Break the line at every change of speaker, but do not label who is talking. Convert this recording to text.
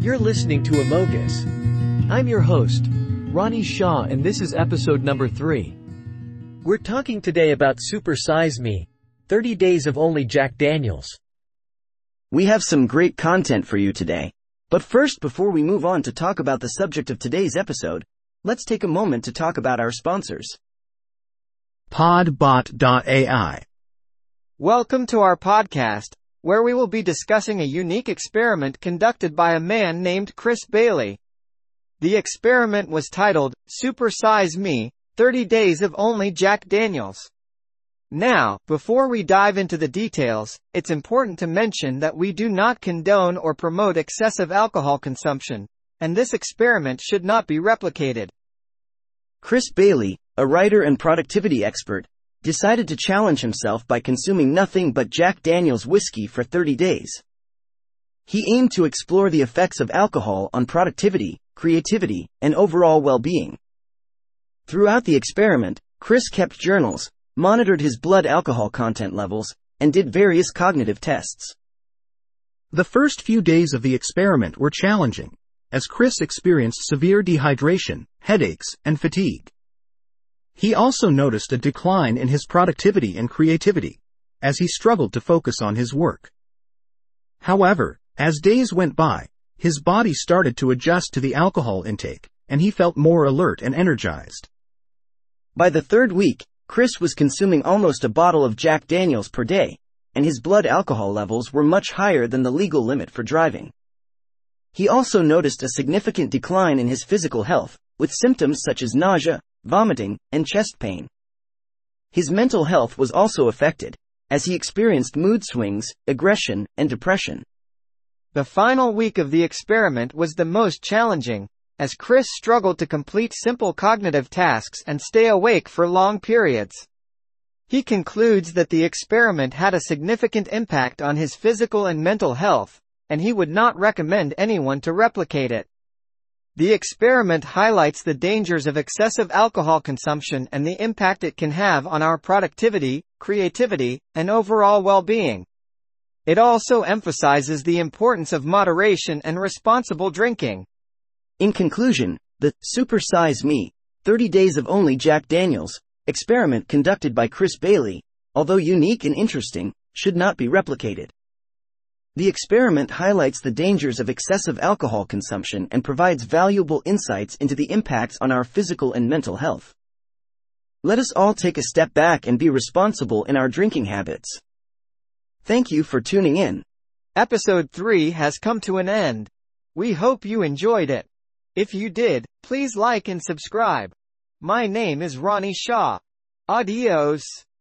You're listening to Amogus. I'm your host, Ronnie Shaw, and this is episode number 3. We're talking today about Super Size Me, 30 Days of Only Jack Daniels.
We have some great content for you today. But first, before we move on to talk about the subject of today's episode, let's take a moment to talk about our sponsors.
Podbot.ai.
Welcome to our podcast, where we will be discussing a unique experiment conducted by a man named Chris Bailey. The experiment was titled, Super Size Me, 30 Days of Only Jack Daniels. Now, before we dive into the details, it's important to mention that we do not condone or promote excessive alcohol consumption, and this experiment should not be replicated.
Chris Bailey, a writer and productivity expert, decided to challenge himself by consuming nothing but Jack Daniel's whiskey for 30 days. He aimed to explore the effects of alcohol on productivity, creativity, and overall well-being. Throughout the experiment, Chris kept journals, monitored his blood alcohol content levels, and did various cognitive tests.
The first few days of the experiment were challenging, as Chris experienced severe dehydration, headaches, and fatigue. He also noticed a decline in his productivity and creativity, as he struggled to focus on his work. However, as days went by, his body started to adjust to the alcohol intake, and he felt more alert and energized.
By the third week, Chris was consuming almost a bottle of Jack Daniel's per day, and his blood alcohol levels were much higher than the legal limit for driving. He also noticed a significant decline in his physical health, with symptoms such as nausea, vomiting, and chest pain. His mental health was also affected, as he experienced mood swings, aggression, and depression.
The final week of the experiment was the most challenging, as Chris struggled to complete simple cognitive tasks and stay awake for long periods. He concludes that the experiment had a significant impact on his physical and mental health, and he would not recommend anyone to replicate it. The experiment highlights the dangers of excessive alcohol consumption and the impact it can have on our productivity, creativity, and overall well-being. It also emphasizes the importance of moderation and responsible drinking.
In conclusion, the Super Size Me, 30 Days of Only Jack Daniels experiment conducted by Chris Bailey, although unique and interesting, should not be replicated. The experiment highlights the dangers of excessive alcohol consumption and provides valuable insights into the impacts on our physical and mental health. Let us all take a step back and be responsible in our drinking habits. Thank you for tuning in.
Episode 3 has come to an end. We hope you enjoyed it. If you did, please like and subscribe. My name is Ronnie Shaw. Adios.